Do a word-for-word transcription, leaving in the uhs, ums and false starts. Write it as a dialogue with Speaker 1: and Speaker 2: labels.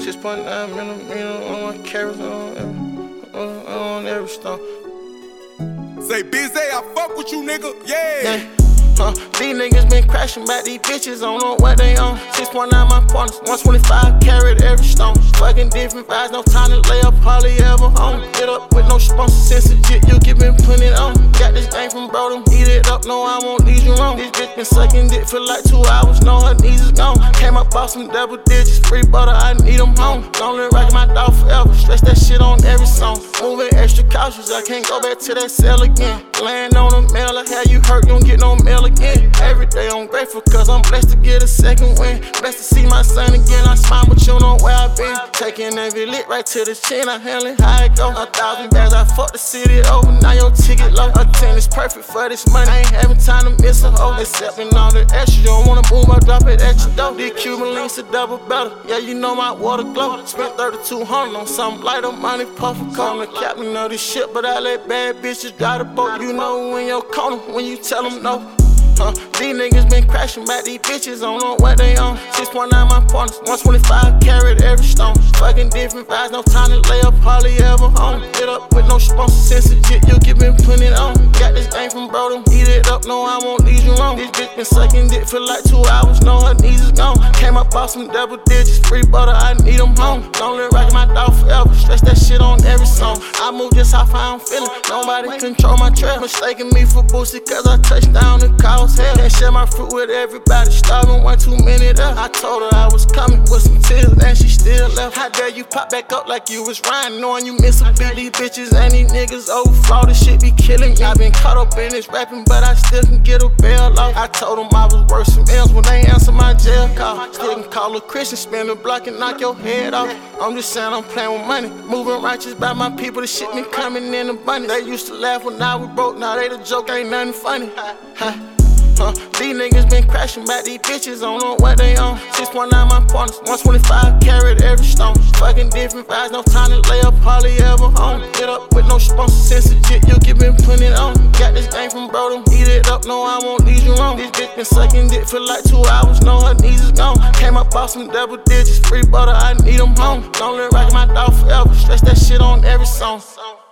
Speaker 1: six point nine millimeter on my carrots on, on, on every stone.
Speaker 2: Say, Bizzy, I fuck with you, nigga, yeah.
Speaker 1: yeah. Uh, these niggas been crashing back, these bitches don't know what they on. six point nine my partners, one twenty-five carried every stone. Fucking different vibes, no time to lay up, hardly ever home. Get up with no sponsor, since legit, you give me putting it on. Got this thing from Brodom, eat it up, no I won't leave you wrong. This bitch been sucking dick for like two hours, no her knees is gone. Came up off some double digits, free butter, I need them home. Lonely rockin' my dog forever, stretch that shit on every song. Moving extra cautious, I can't go back to that cell again. Laying on the mail, I had you hurt, you don't get no mail again. Every day I'm grateful cause I'm blessed to get a second win. Blessed to see my son again, I smile but you know where I've been. Taking every lick right to the chin, I handle it how it go. A thousand bags, I fucked the city over, now your ticket low. A ten is perfect for this money, I ain't having time to miss a hoe. Accepting all the extra, you don't wanna move, I drop it at your door. The Cuban links a double better, yeah you know my water glow. Spent thirty-two hundred on some lighter money, puffer coat. I'm the captain of this shit, but I let bad bitches drive the boat. You know in your corner when you tell them no. Uh, these niggas been crashing back, these bitches don't know what they on. six point nine my partners, one twenty-five carried every stone. Fucking different vibes, no time to lay up, hardly ever home. Get up with no sponsor, since legit, you give me putting it on. Got this thing from Brodom, eat it up, no I won't leave you wrong. This bitch been sucking dick for like two hours, no her knees is gone. Came up off some double digits, free butter, I need them home. Lonely rockin' my dog forever, stretch that shit on every song. I move just how I'm feeling, nobody control my trail. Mistaking me for Boosie cause I touched down the cause hell. Can't share my fruit with everybody, starving one too many there. I told her I was coming with some tears, and she still left. How dare you pop back up like you was Ryan, knowing you miss a beat. These bitches and these niggas overflow, this shit be killing me. I been caught up in this rapping, but I still can get a bail off. I told them I was worth some L's when they answer my jail call. Still can call a Christian, spin the block and knock your head off. I'm just saying I'm playing with money, moving righteous by my people. The shit been coming in abundance. They used to laugh when I was broke, now they the joke, ain't nothing funny. Huh. Uh, these niggas been crashing back, these bitches don't know what they on. six point nine my partners, one twenty-five carried every stone. Fucking different vibes, no time to lay up, hardly ever home. Get up with no sponsor, since legit, you give me putting it on. Got this thing from Brodom, eat it up, no I won't leave you wrong. This bitch been sucking dick for like two hours, no her knees is gone. Came up off some double digits, free butter, I need them home. Lonely rockin' my dog forever, stretch that shit on every song.